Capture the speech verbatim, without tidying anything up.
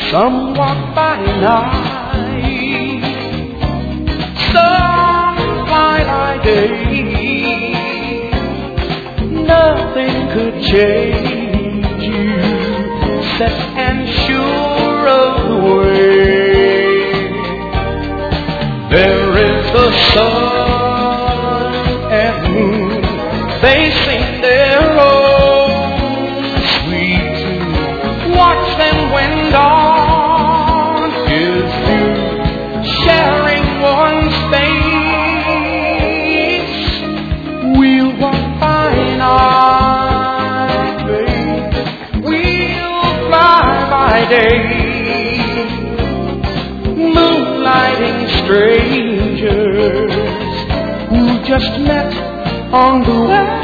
Some walk by night, some fly by day. Nothing could change you, set and sure of the way. There is the sun and moon, they sing their own sweet tune. Watch them when dawn is due, sharing one space. We'll walk by night, babe. We'll fly by day, moonlighting strangers who just met on the way.